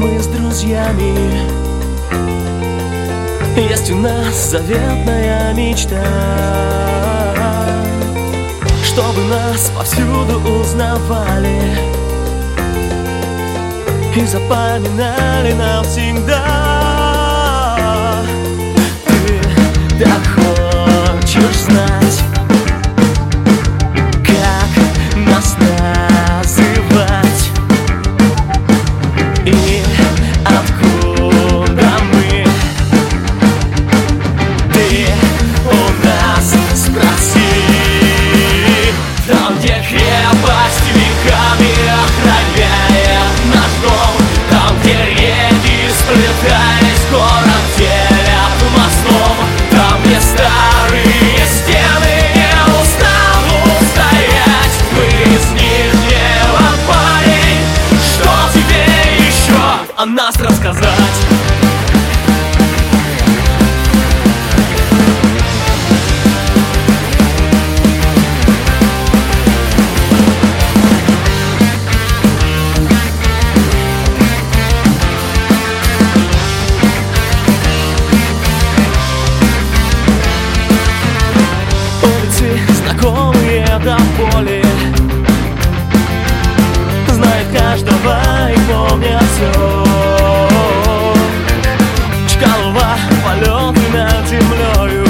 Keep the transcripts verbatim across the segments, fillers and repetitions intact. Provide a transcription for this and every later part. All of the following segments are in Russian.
мы с друзьями. Есть у нас заветная мечта, чтобы нас повсюду узнавали и запоминали навсегда. Ты так хочешь знать, как нас называть и откуда мы. Ты у нас спроси. Там, где крепость веками охраняет наш дом, там, где реки, сплетаясь, город делят мостом, там, где старые стены не устанут стоять. Мы из Нижнего, парень, что тебе еще о нас рассказать? Знакомые до боли, знают каждого и помнят все. Чкалова, полеты над землею,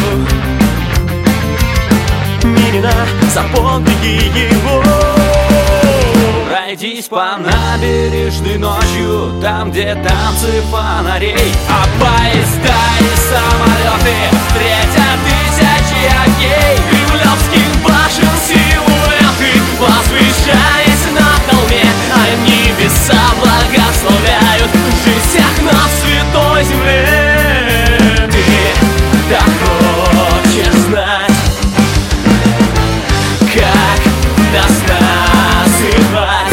Минина, запомни его. Пройдись по набережной ночью, там, где танцы фонарей, а поезда и самолеты встретят тысячи огней. Кремлевских башен силуэты, возвышаясь на холме, а небеса благословляют жизнь всех на святой земле. Ты так хочешь знать, как нас называть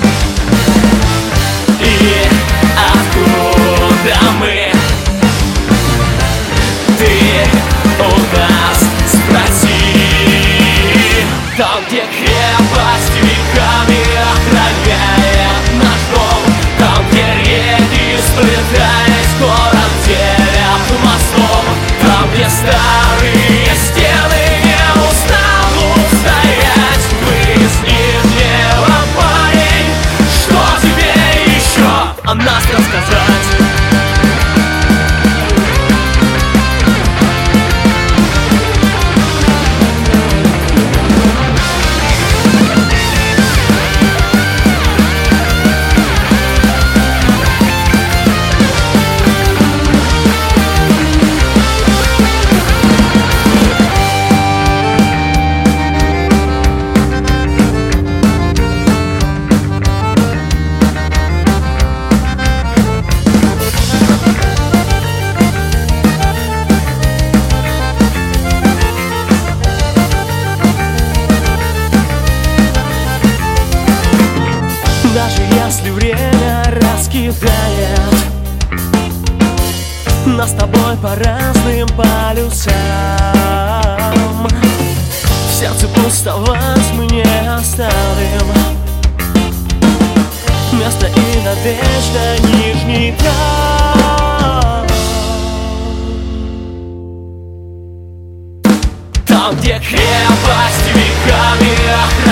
и откуда мы. Ты у нас спроси. Там, где крепость веками охраняет наш дом, там, где реки, сплетаясь, город делят мостом, там, где старые стены не устанут стоять. Мы из Нижнего, парень, что тебе еще о нас рассказать? Даже если время раскидает нас с тобой по разным полюсам, в сердце пустовать мы не оставим. Место и надежда, нижний там. Там, где крепость веками охраняет